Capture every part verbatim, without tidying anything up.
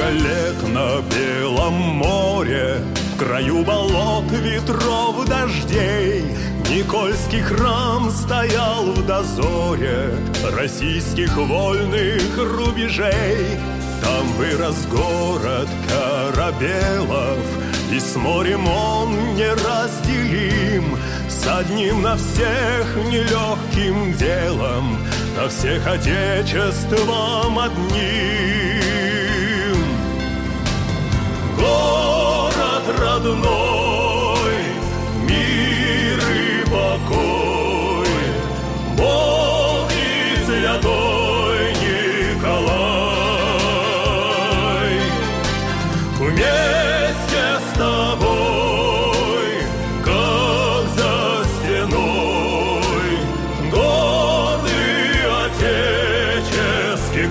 лет на белом море, в краю болот, ветров, дождей, Никольский храм стоял в дозоре российских вольных рубежей. Там вырос город Корабелов, и с морем он неразделим, с одним на всех нелегким делом, на всех отечеством одним. Город родной, мир и покой, Бог и святой Николай, вместе с тобой, как за стеной, гордый отеческий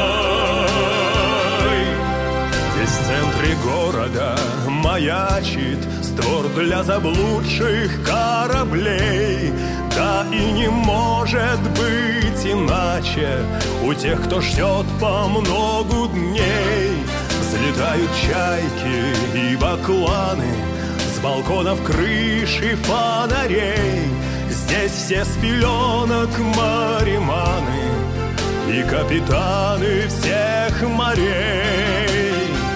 край. Здесь в центре города маячит створ для заблудших кораблей. Да и не может быть иначе у тех, кто ждет по многу дней. Взлетают чайки и бакланы с балконов, крыш и фонарей. Здесь все с пеленок мариманы и капитаны всех морей.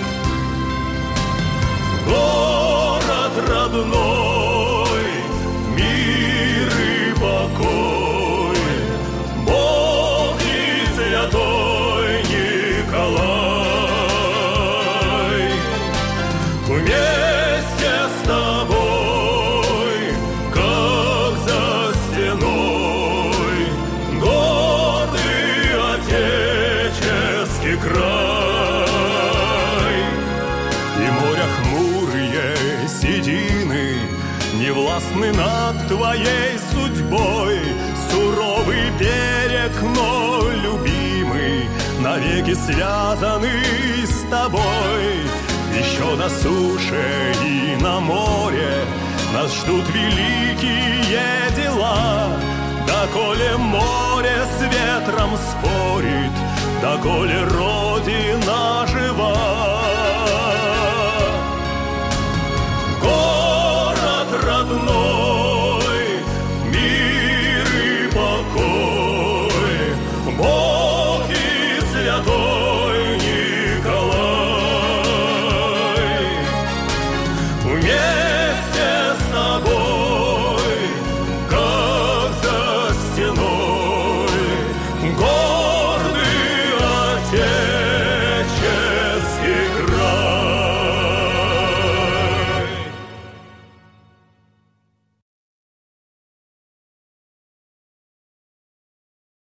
Город родной, мир и покой, Бог и святой Николай, вместе с тобой, как за стеной, гордый отеческий край. И моря хмурые седины не властны над твоей судьбой. Суровый берег, но любимый, навеки связанный с тобой. Еще на суше и на море нас ждут великие дела. Доколе море с ветром спорит, доколе Родина жива.